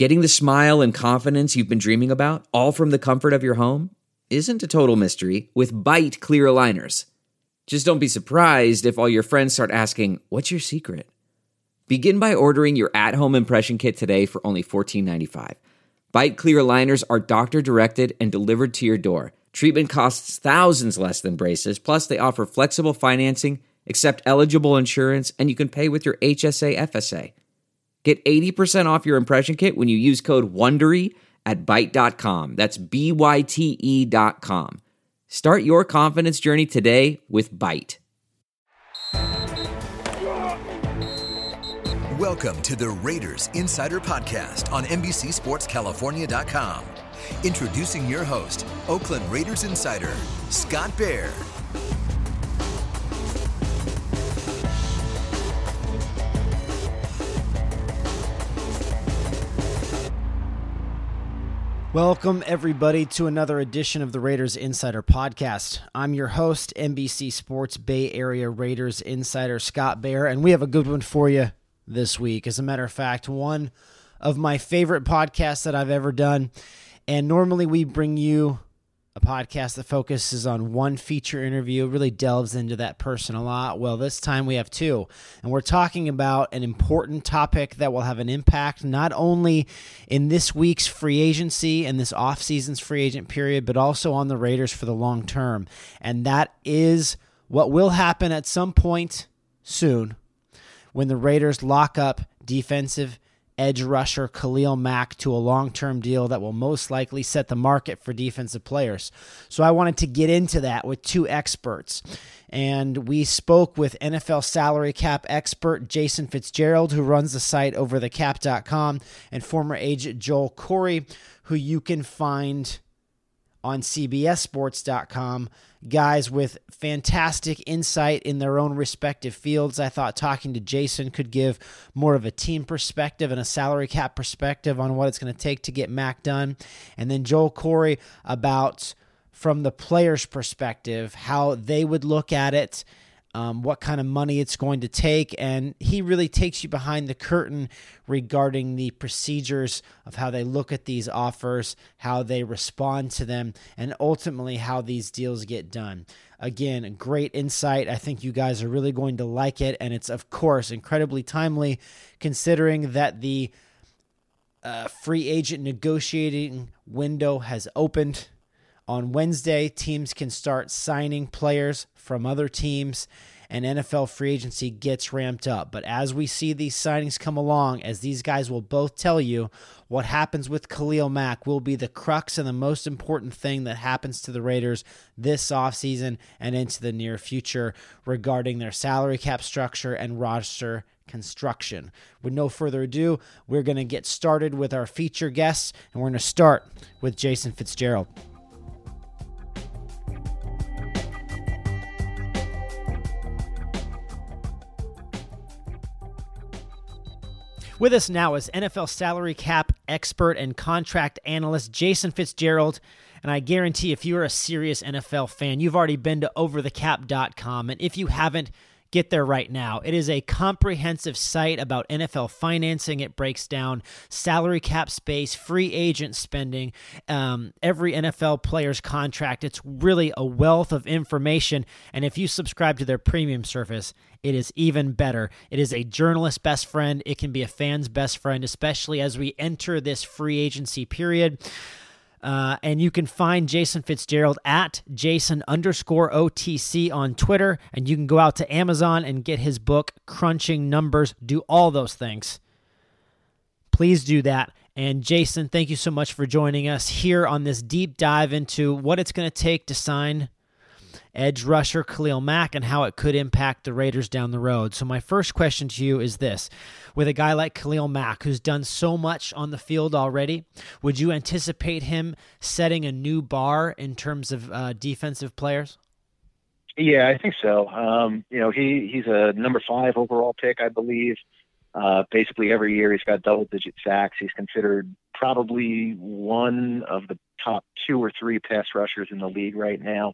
Getting the smile and confidence you've been dreaming about, all from the comfort of your home, isn't a total mystery with Byte clear aligners. Just don't be surprised if all your friends start asking, "What's your secret?" Begin by ordering your at-home impression kit today for only $14.95. Byte clear aligners are doctor-directed and delivered to your door. Treatment costs thousands less than braces, plus they offer flexible financing, accept eligible insurance, and you can pay with your HSA FSA. Get 80% off your impression kit when you use code WONDERY at Byte.com. That's BYTE.com. Start your confidence journey today with Byte. Welcome to the Raiders Insider Podcast on NBCSportsCalifornia.com. Introducing your host, Oakland Raiders Insider, Scott Bair. Welcome, everybody, to another edition of the Raiders Insider Podcast. I'm your host, NBC Sports Bay Area Raiders Insider, Scott Bair, and we have a good one for you this week. As a matter of fact, one of my favorite podcasts that I've ever done. And normally we bring you a podcast that focuses on one feature interview, really delves into that person a lot. Well, this time we have two, and we're talking about an important topic that will have an impact not only in this week's free agency and this offseason's free agent period, but also on the Raiders for the long term. And that is what will happen at some point soon when the Raiders lock up defensive edge rusher Khalil Mack to a long-term deal that will most likely set the market for defensive players. So I wanted to get into that with two experts. And we spoke with NFL salary cap expert Jason Fitzgerald, who runs the site overthecap.com, and former agent Joel Corry, who you can find on CBSSports.com. Guys with fantastic insight in their own respective fields. I thought talking to Jason could give more of a team perspective and a salary cap perspective on what it's going to take to get Mack done. And then Joel Corry about, from the players' perspective, how they would look at it, what kind of money it's going to take, and he really takes you behind the curtain regarding the procedures of how they look at these offers, how they respond to them, and ultimately how these deals get done. Again, great insight. I think you guys are really going to like it, and it's, of course, incredibly timely considering that the free agent negotiating window has opened. On Wednesday, teams can start signing players from other teams, and NFL free agency gets ramped up. But as we see these signings come along, as these guys will both tell you, what happens with Khalil Mack will be the crux and the most important thing that happens to the Raiders this offseason and into the near future regarding their salary cap structure and roster construction. With no further ado, we're going to get started with our feature guests, and we're going to start with Jason Fitzgerald. With us now is NFL salary cap expert and contract analyst Jason Fitzgerald. And I guarantee if you're a serious NFL fan, you've already been to overthecap.com. And if you haven't, get there right now. It is a comprehensive site about NFL financing. It breaks down salary cap space, free agent spending, every NFL player's contract. It's really a wealth of information. And if you subscribe to their premium service, it is even better. It is a journalist's best friend. It can be a fan's best friend, especially as we enter this free agency period. And you can find Jason Fitzgerald at Jason_OTC on Twitter. And you can go out to Amazon and get his book, Crunching Numbers. Do all those things. Please do that. And Jason, thank you so much for joining us here on this deep dive into what it's going to take to sign edge rusher Khalil Mack and how it could impact the Raiders down the road. So my first question to you is this. With a guy like Khalil Mack, who's done so much on the field already, would you anticipate him setting a new bar in terms of defensive players? Yeah, I think so. He's a number 5 overall pick, I believe. Basically every year he's got double-digit sacks. He's considered probably one of the top 2 or 3 pass rushers in the league right now.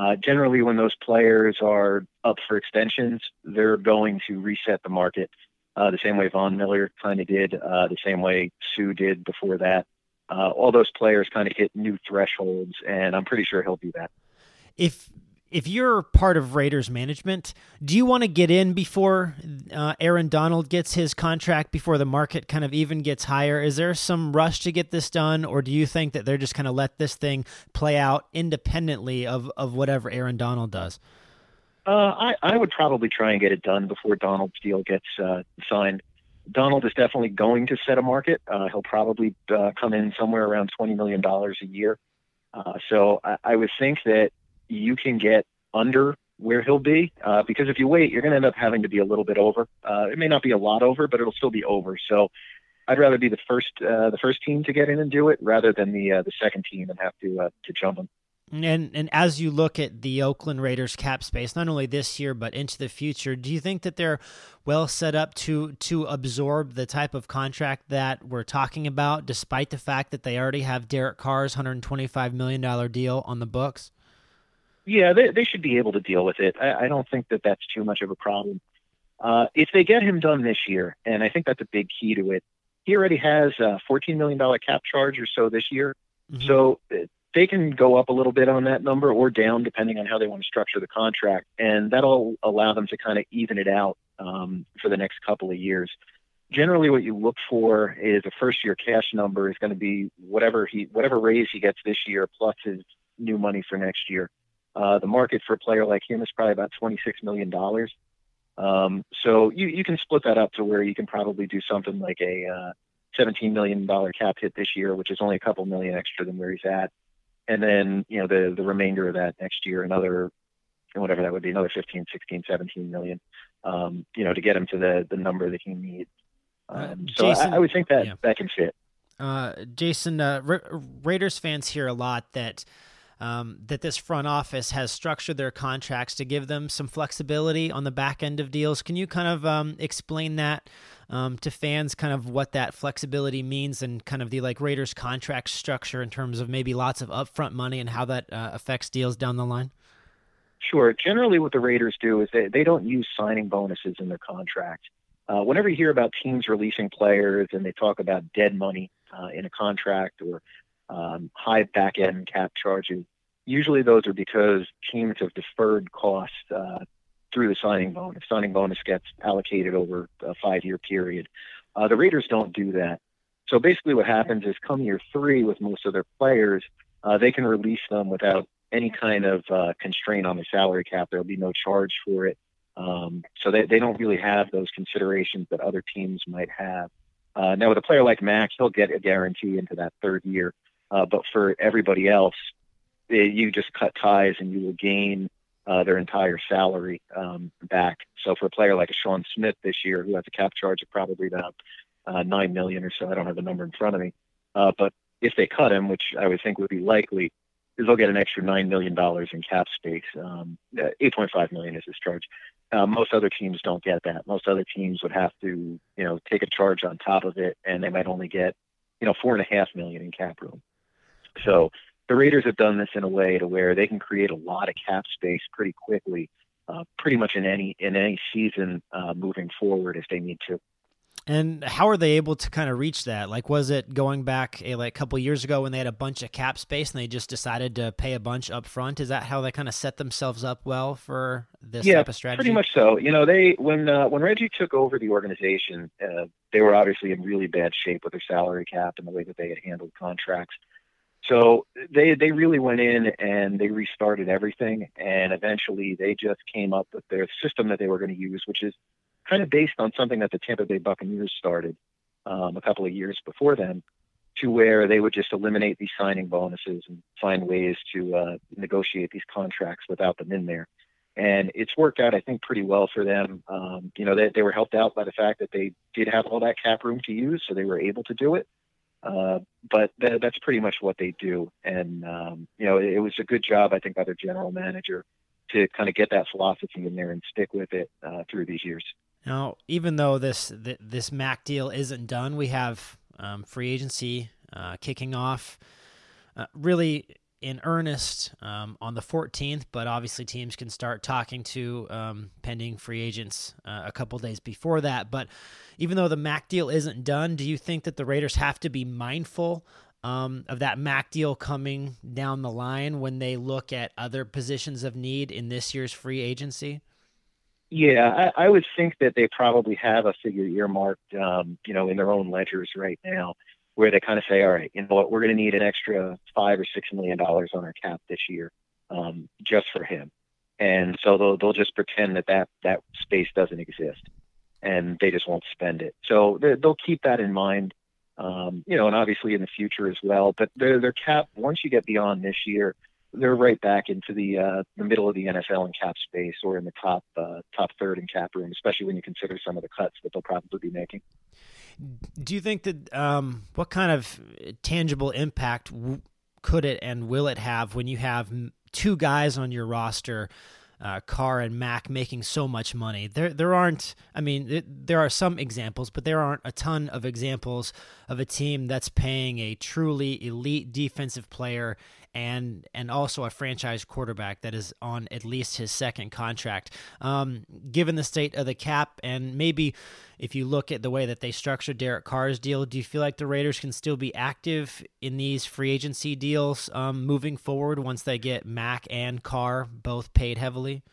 Generally, when those players are up for extensions, they're going to reset the market. the same way Von Miller kind of did, the same way Sue did before that. All those players kind of hit new thresholds, and I'm pretty sure he'll do that. If you're part of Raiders management, do you want to get in before Aaron Donald gets his contract, before the market kind of even gets higher? Is there some rush to get this done, or do you think that they're just kind of let this thing play out independently of whatever Aaron Donald does? I would probably try and get it done before Donald's deal gets signed. Donald is definitely going to set a market. He'll probably come in somewhere around $20 million a year. So I would think that you can get under where he'll be, because if you wait, you're going to end up having to be a little bit over. It may not be a lot over, but it'll still be over. So I'd rather be the first team to get in and do it rather than the second team and have to jump them. And as you look at the Oakland Raiders cap space, not only this year but into the future, do you think that they're well set up to absorb the type of contract that we're talking about, despite the fact that they already have Derek Carr's $125 million deal on the books? Yeah, they should be able to deal with it. I don't think that that's too much of a problem. If they get him done this year, and I think that's a big key to it, he already has a $14 million cap charge or so this year. Mm-hmm. So they can go up a little bit on that number or down depending on how they want to structure the contract. And that'll allow them to kind of even it out for the next couple of years. Generally, what you look for is a first-year cash number is going to be whatever raise he gets this year plus his new money for next year. The market for a player like him is probably about $26 million. So you can split that up to where you can probably do something like a $17 million cap hit this year, which is only a couple million extra than where he's at. And then, the remainder of that next year, another, whatever that would be, another 15, 16, 17 million, to get him to the number that he needs. So Jason, I would think that that can fit. Jason, Raiders fans hear a lot that this front office has structured their contracts to give them some flexibility on the back end of deals. Can you kind of explain that to fans, kind of what that flexibility means and kind of the Raiders contract structure in terms of maybe lots of upfront money and how that affects deals down the line? Sure. Generally what the Raiders do is they don't use signing bonuses in their contract. Whenever you hear about teams releasing players and they talk about dead money in a contract or high back end cap charges, usually those are because teams have deferred costs through the signing bonus. Signing bonus gets allocated over a 5-year period. The Raiders don't do that. So basically what happens is come year 3 with most of their players, they can release them without any kind of constraint on the salary cap. There'll be no charge for it. So they don't really have those considerations that other teams might have. Now with a player like Max, he'll get a guarantee into that 3rd year. But for everybody else, you just cut ties and you will gain their entire salary back. So for a player like a Sean Smith this year, who has a cap charge of probably about $9 million or so, I don't have the number in front of me. But if they cut him, which I would think would be likely, is they'll get an extra $9 million in cap space. $8.5 million is his charge. Most other teams don't get that. Most other teams would have to, take a charge on top of it, and they might only get, $4.5 million in cap room. So the Raiders have done this in a way to where they can create a lot of cap space pretty quickly, pretty much in any season moving forward if they need to. And how are they able to kind of reach that? Was it going back a couple years ago when they had a bunch of cap space and they just decided to pay a bunch up front? Is that how they kind of set themselves up well for this type of strategy? Pretty much so. When Reggie took over the organization, they were obviously in really bad shape with their salary cap and the way that they had handled contracts. So they really went in and they restarted everything, and eventually they just came up with their system that they were going to use, which is kind of based on something that the Tampa Bay Buccaneers started a couple of years before then, to where they would just eliminate these signing bonuses and find ways to negotiate these contracts without them in there. And it's worked out, I think, pretty well for them. They were helped out by the fact that they did have all that cap room to use, so they were able to do it. But that's pretty much what they do. And, it was a good job, I think, by their general manager to kind of get that philosophy in there and stick with it through these years. Now, even though this Mac deal isn't done, we have free agency kicking off. Really, in earnest on the 14th, but obviously teams can start talking to pending free agents a couple days before that. But even though the Mack deal isn't done, do you think that the Raiders have to be mindful of that Mack deal coming down the line when they look at other positions of need in this year's free agency? Yeah, I would think that they probably have a figure earmarked, in their own ledgers right now, where they kind of say, all right, you know what, we're going to need an extra $5 or $6 million on our cap this year, just for him. And so they'll just pretend that space doesn't exist, and they just won't spend it. So they'll keep that in mind, and obviously in the future as well. But their cap, once you get beyond this year, they're right back into the middle of the NFL in cap space, or in the top third in cap room, especially when you consider some of the cuts that they'll probably be making. Do you think that what kind of tangible impact could it and will it have when you have two guys on your roster, Carr and Mack, making so much money? There aren't, there are some examples, but there aren't a ton of examples of a team that's paying a truly elite defensive player and also a franchise quarterback that is on at least his second contract. Given the state of the cap, and maybe if you look at the way that they structured Derek Carr's deal, do you feel like the Raiders can still be active in these free agency deals moving forward once they get Mack and Carr both paid heavily?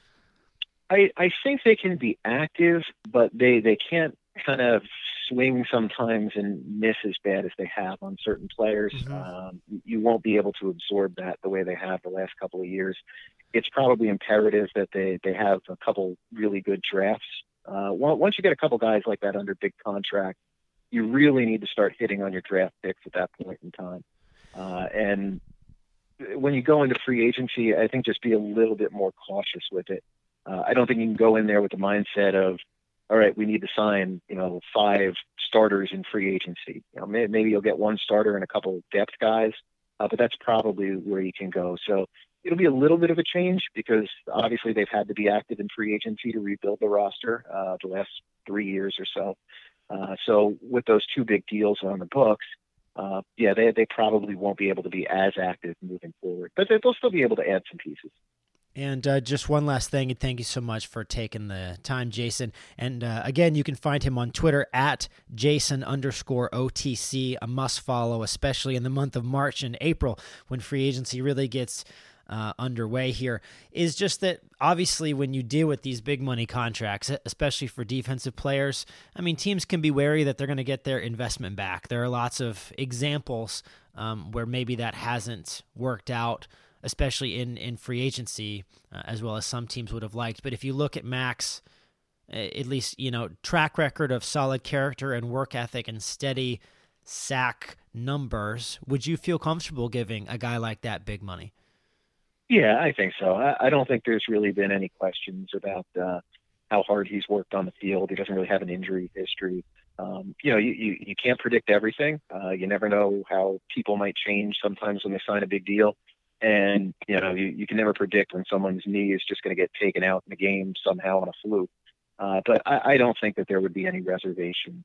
I think they can be active, but they can't kind of swing sometimes and miss as bad as they have on certain players. Mm-hmm. You won't be able to absorb that the way they have the last couple of years. It's probably imperative that they have a couple really good drafts. Once you get a couple guys like that under big contract, you really need to start hitting on your draft picks at that point in time. And when you go into free agency, I think just be a little bit more cautious with it. I don't think you can go in there with the mindset of, all right, we need to sign, 5 starters in free agency. Maybe you'll get one starter and a couple depth guys, but that's probably where you can go. So it'll be a little bit of a change because obviously they've had to be active in free agency to rebuild the roster the last 3 years or so. So with those 2 big deals on the books, they probably won't be able to be as active moving forward, but they'll still be able to add some pieces. And just one last thing, and thank you so much for taking the time, Jason. And again, you can find him on Twitter at Jason_OTC, a must follow, especially in the month of March and April when free agency really gets underway here. Is just that obviously when you deal with these big money contracts, especially for defensive players, teams can be wary that they're going to get their investment back. There are lots of examples where maybe that hasn't worked out, especially in free agency, as well as some teams would have liked. But if you look at Mack's, at least, track record of solid character and work ethic and steady sack numbers, would you feel comfortable giving a guy like that big money? Yeah, I think so. I don't think there's really been any questions about how hard he's worked on the field. He doesn't really have an injury history. You can't predict everything. You never know how people might change sometimes when they sign a big deal. And, you can never predict when someone's knee is just going to get taken out in the game somehow on a fluke. But I don't think that there would be any reservations,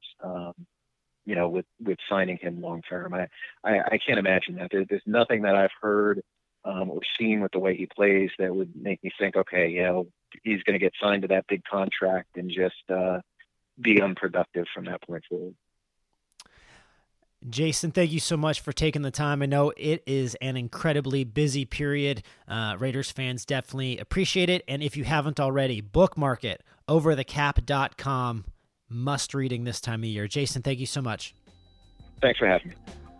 with signing him long term. I can't imagine that. There's nothing that I've heard or seen with the way he plays that would make me think, okay, he's going to get signed to that big contract and just be unproductive from that point forward. Jason, thank you so much for taking the time. I know it is an incredibly busy period. Raiders fans definitely appreciate it. And if you haven't already, bookmark it, overthecap.com. Must reading this time of year. Jason, thank you so much. Thanks for having me.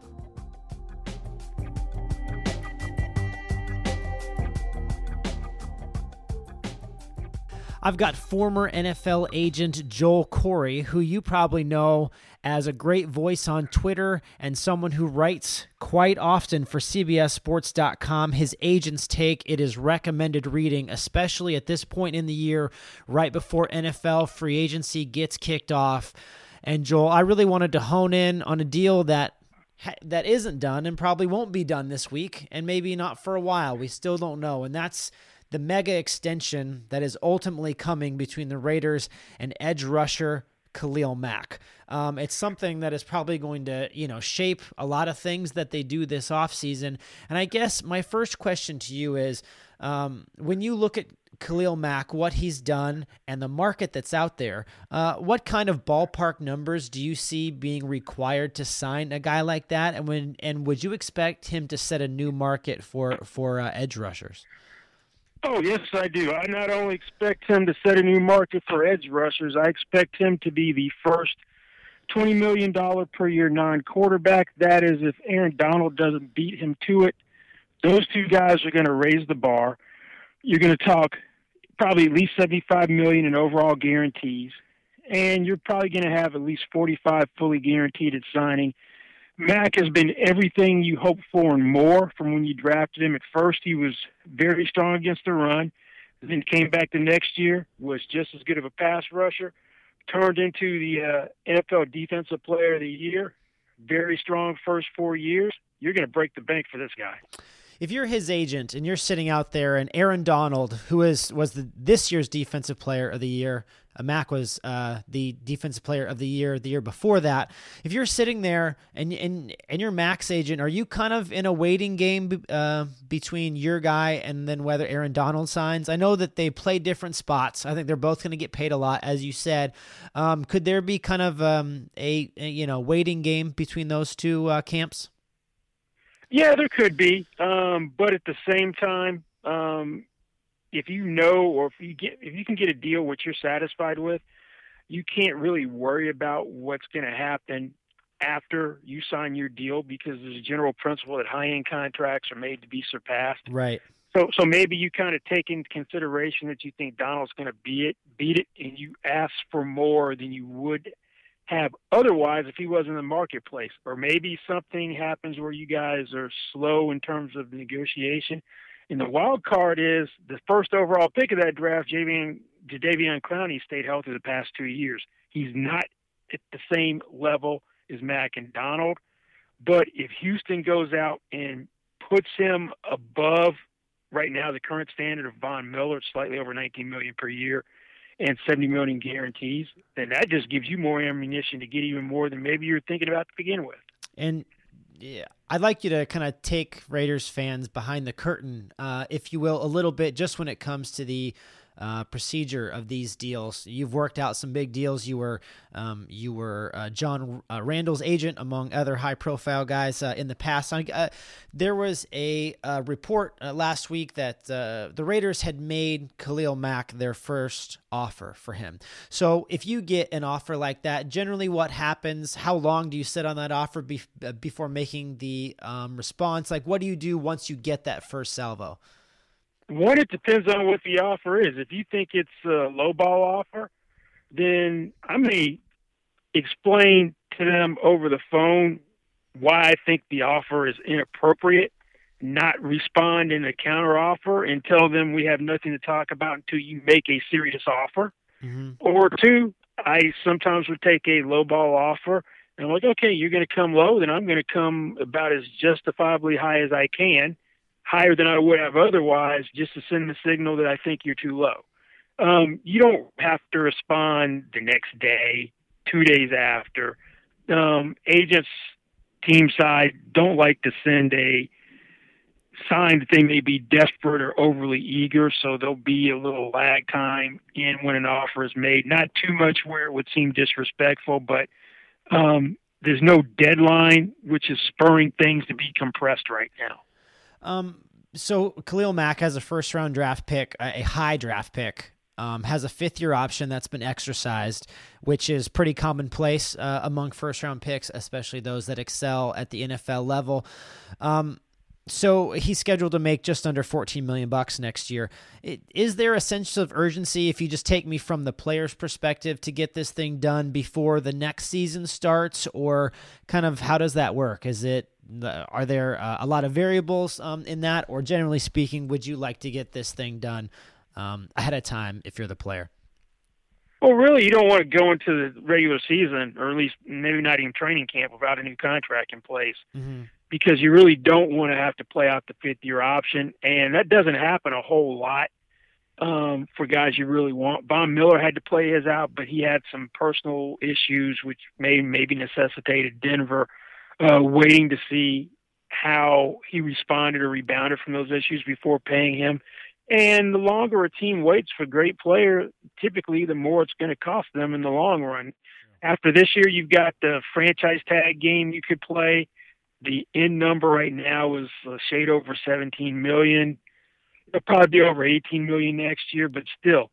I've got former NFL agent Joel Corry, who you probably know as a great voice on Twitter and someone who writes quite often for CBSSports.com. His agent's take, it is recommended reading, especially at this point in the year, right before NFL free agency gets kicked off. And Joel, I really wanted to hone in on a deal that isn't done and probably won't be done this week, and maybe not for a while. We still don't know, and that's the mega extension that is ultimately coming between the Raiders and edge rusher Khalil Mack. It's something that is probably going to, shape a lot of things that they do this offseason. And I guess my first question to you is, when you look at Khalil Mack, what he's done, and the market that's out there, what kind of ballpark numbers do you see being required to sign a guy like that? And would you expect him to set a new market for edge rushers? Oh, yes, I do. I not only expect him to set a new market for edge rushers, I expect him to be the first $20 million per year non-quarterback. That is, if Aaron Donald doesn't beat him to it, those two guys are going to raise the bar. You're going to talk probably at least $75 million in overall guarantees, and you're probably going to have at least 45 fully guaranteed at signing. Mack has been everything you hoped for and more from when you drafted him. At first, he was very strong against the run, then came back the next year, was just as good of a pass rusher, turned into the NFL Defensive Player of the Year. Very strong first 4 years. You're going to break the bank for this guy. If you're his agent and you're sitting out there, and Aaron Donald, who was this year's Defensive Player of the Year, Mack was the Defensive Player of the Year before that. If you're sitting there and you're Mack's agent, are you kind of in a waiting game between your guy and then whether Aaron Donald signs? I know that they play different spots. I think they're both going to get paid a lot, as you said. Could there be kind of a waiting game between those two camps? Yeah, there could be, but at the same time, if you know, or if you can get a deal which you're satisfied with, you can't really worry about what's going to happen after you sign your deal, because there's a general principle that high-end contracts are made to be surpassed. Right. So maybe you kind of take into consideration that you think Donald's going to beat it, and you ask for more than you would have otherwise if he was in the marketplace. Or maybe something happens where you guys are slow in terms of negotiation. And the wild card is the first overall pick of that draft, Jadeveon Clowney, stayed healthy the past 2 years. He's not at the same level as Mack and Donald. But if Houston goes out and puts him above right now the current standard of Von Miller, slightly over $19 million per year, and $70 million guarantees, then that just gives you more ammunition to get even more than maybe you're thinking about to begin with. And yeah, I'd like you to kind of take Raiders fans behind the curtain, if you will, a little bit, just when it comes to the procedure of these deals. You've worked out some big deals. You were John Randall's agent, among other high-profile guys in the past. There was a report last week that the Raiders had made Khalil Mack their first offer for him. So if you get an offer like that, generally what happens? How long do you sit on that offer before making the response? Like, what do you do once you get that first salvo? One, it depends on what the offer is. If you think it's a lowball offer, then I may explain to them over the phone why I think the offer is inappropriate, not respond in a counteroffer, and tell them we have nothing to talk about until you make a serious offer. Mm-hmm. Or two, I sometimes would take a lowball offer, and I'm like, okay, you're going to come low, then I'm going to come about as justifiably high as I can, higher than I would have otherwise, just to send the signal that I think you're too low. You don't have to respond the next day, 2 days after. Agents, team side, don't like to send a sign that they may be desperate or overly eager, so there'll be a little lag time in when an offer is made. Not too much where it would seem disrespectful, but there's no deadline, which is spurring things to be compressed right now. So Khalil Mack has a first-round draft pick, a high draft pick, has a fifth-year option that's been exercised, which is pretty commonplace among first-round picks, especially those that excel at the NFL level. So he's scheduled to make just under $14 million next year. Is there a sense of urgency, if you just take me from the player's perspective, to get this thing done before the next season starts, or kind of how does that work? Are there a lot of variables in that, or generally speaking, would you like to get this thing done ahead of time if you're the player? Well, really, you don't want to go into the regular season, or at least maybe not even training camp, without a new contract in place, because you really don't want to have to play out the fifth-year option, and that doesn't happen a whole lot for guys you really want. Von Miller had to play his out, but he had some personal issues which maybe necessitated Denver waiting to see how he responded or rebounded from those issues before paying him. And the longer a team waits for a great player, typically the more it's going to cost them in the long run. After this year, you've got the franchise tag game you could play. The end number right now is a shade over $17 million. It'll probably be over $18 million next year, but still,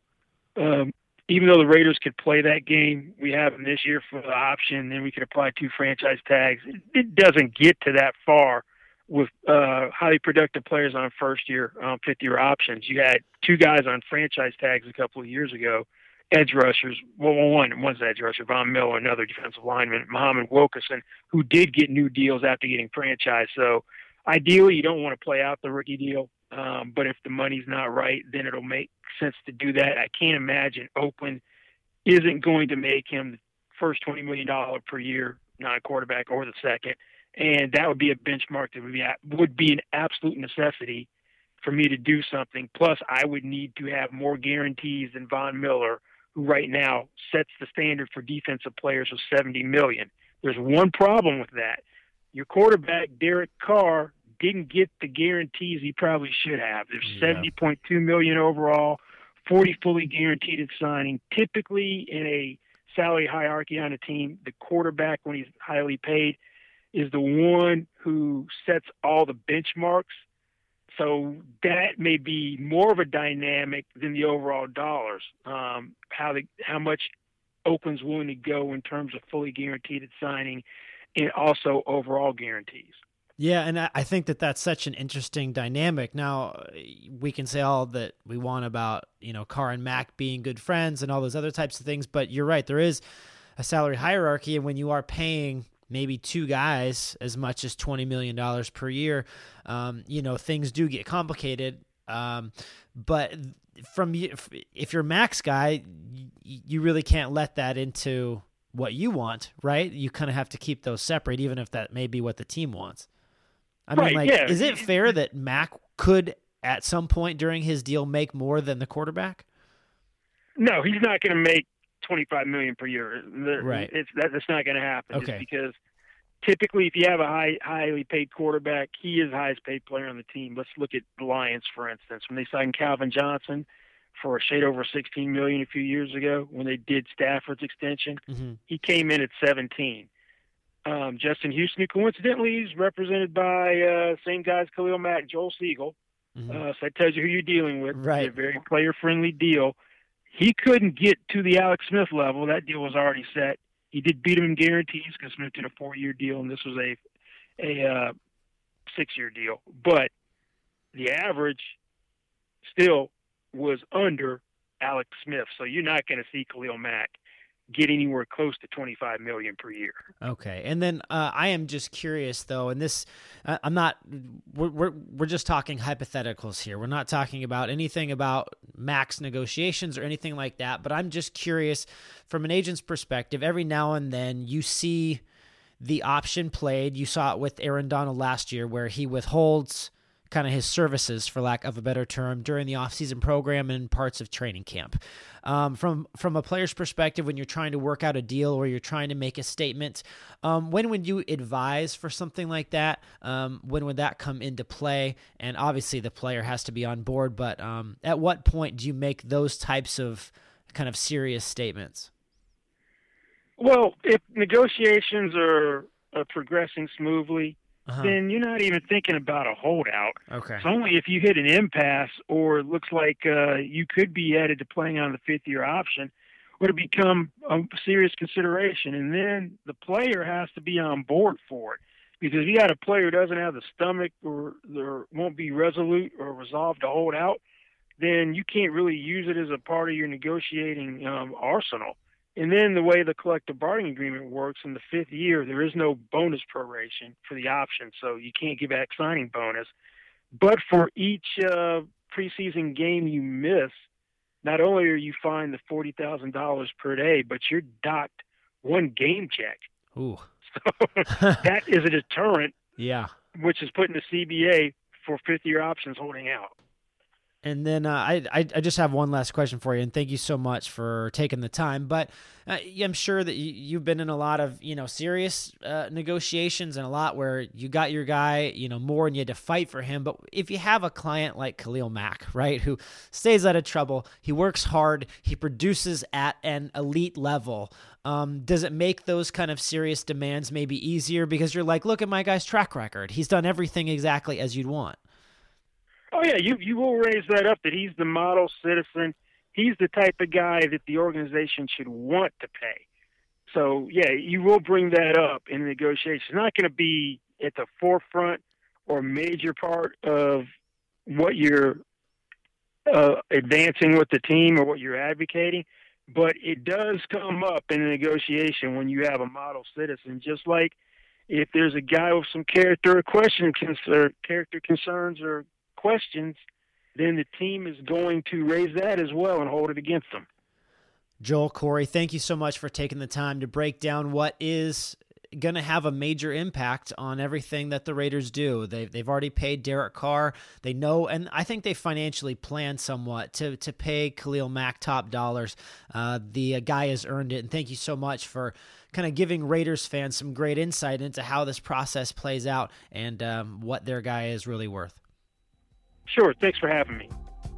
even though the Raiders could play that game, we have them this year for the option, then we could apply 2 franchise tags. It doesn't get to that far with highly productive players on first-year, fifth-year options. You had 2 guys on franchise tags a couple of years ago, edge rushers. Well, one's edge rusher, Von Miller, another defensive lineman, Muhammad Wilkerson, who did get new deals after getting franchised. So ideally, you don't want to play out the rookie deal, but if the money's not right, then it'll make sense to do that. I can't imagine Oakland isn't going to make him the first $20 million per year non-quarterback or the second. And that would be a benchmark that would be an absolute necessity for me to do something. Plus, I would need to have more guarantees than Von Miller, who right now sets the standard for defensive players with $70 million. There's one problem with that. Your quarterback, Derek Carr, didn't get the guarantees he probably should have. There's $70.2 million overall, 40 fully guaranteed at signing. Typically, in a salary hierarchy on a team, the quarterback, when he's highly paid, is the one who sets all the benchmarks. So that may be more of a dynamic than the overall dollars, how much Oakland's willing to go in terms of fully guaranteed at signing and also overall guarantees. Yeah, and I think that that's such an interesting dynamic. Now, we can say all that we want about, Carr and Mack being good friends and all those other types of things, but you're right, there is a salary hierarchy, and when you are paying maybe 2 guys as much as $20 million per year, things do get complicated. But if you're Max guy, you really can't let that into what you want, right? You kind of have to keep those separate, even if that may be what the team wants. Is it fair that Mack could at some point during his deal make more than the quarterback? No, he's not going to make $25 million per year. Right. That's not going to happen. Okay. Just because typically, if you have a highly paid quarterback, he is the highest paid player on the team. Let's look at the Lions, for instance. When they signed Calvin Johnson for a shade over $16 million a few years ago, when they did Stafford's extension, he came in at 17. Justin Houston, who coincidentally is represented by same guys, Khalil Mack and Joel Siegel. So that tells you who you're dealing with. Right. It's a very player-friendly deal. He couldn't get to the Alex Smith level. That deal was already set. He did beat him in guarantees because Smith did a 4-year deal, and this was a 6-year deal. But the average still was under Alex Smith. So you're not going to see Khalil Mack get anywhere close to $25 million per year. Okay, and then I am just curious though, and this I'm not. We're just talking hypotheticals here. We're not talking about anything about max negotiations or anything like that. But I'm just curious from an agent's perspective. Every now and then you see the option played. You saw it with Aaron Donald last year, where he withholds kind of his services, for lack of a better term, during the offseason program and parts of training camp. From a player's perspective, when you're trying to work out a deal or you're trying to make a statement, when would you advise for something like that? When would that come into play? And obviously the player has to be on board, but at what point do you make those types of kind of serious statements? Well, if negotiations are progressing smoothly, then you're not even thinking about a holdout. Okay. It's only if you hit an impasse or it looks like you could be headed to playing on the 5th-year option would it become a serious consideration. And then the player has to be on board for it. Because if you got a player who doesn't have the stomach or won't be resolute or resolved to hold out, then you can't really use it as a part of your negotiating arsenal. And then the way the collective bargaining agreement works, in the 5th year, there is no bonus proration for the option, so you can't give back signing bonus. But for each preseason game you miss, not only are you fined the $40,000 per day, but you're docked 1 game check. Ooh. So that is a deterrent, yeah, which is putting the CBA for 5th-year options holding out. And then I just have one last question for you, and thank you so much for taking the time. But I'm sure that you've been in a lot of serious negotiations, and a lot where you got your guy more and you had to fight for him. But if you have a client like Khalil Mack, right, who stays out of trouble, he works hard, he produces at an elite level. Does it make those kind of serious demands maybe easier because you're like, look at my guy's track record, he's done everything exactly as you'd want? Oh, yeah, you will raise that up, that he's the model citizen. He's the type of guy that the organization should want to pay. So, yeah, you will bring that up in the negotiation. It's not going to be at the forefront or major part of what you're advancing with the team or what you're advocating, but it does come up in a negotiation when you have a model citizen, just like if there's a guy with some character concerns or questions, then the team is going to raise that as well and hold it against them. Joel Corry, thank you so much for taking the time to break down what is going to have a major impact on everything that the Raiders do. They've already paid Derek Carr. They know, and I think they financially planned somewhat to pay Khalil Mack top dollars. The guy has earned it, and thank you so much for kind of giving Raiders fans some great insight into how this process plays out and what their guy is really worth. Sure. Thanks for having me.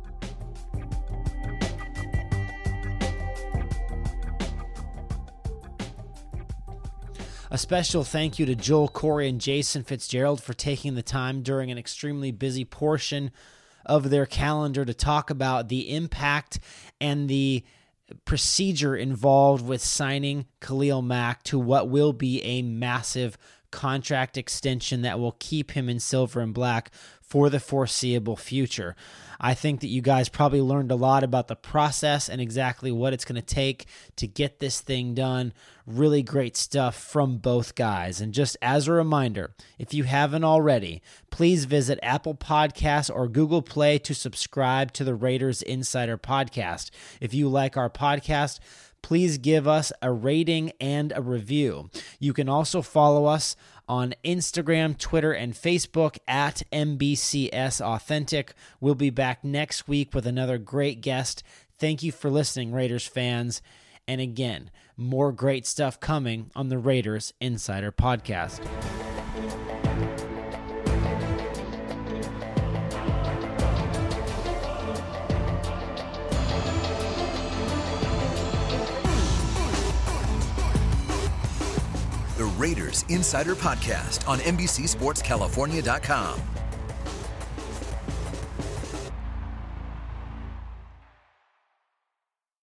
A special thank you to Joel Corry and Jason Fitzgerald for taking the time during an extremely busy portion of their calendar to talk about the impact and the procedure involved with signing Khalil Mack to what will be a massive contract extension that will keep him in silver and black for the foreseeable future. I think that you guys probably learned a lot about the process and exactly what it's going to take to get this thing done. Really great stuff from both guys. And just as a reminder, if you haven't already, please visit Apple Podcasts or Google Play to subscribe to the Raiders Insider Podcast. If you like our podcast, please give us a rating and a review. You can also follow us on Instagram, Twitter, and Facebook at MBCS Authentic. We'll be back next week with another great guest. Thank you for listening, Raiders fans. And again, more great stuff coming on the Raiders Insider Podcast. The Raiders Insider Podcast on NBCSportsCalifornia.com.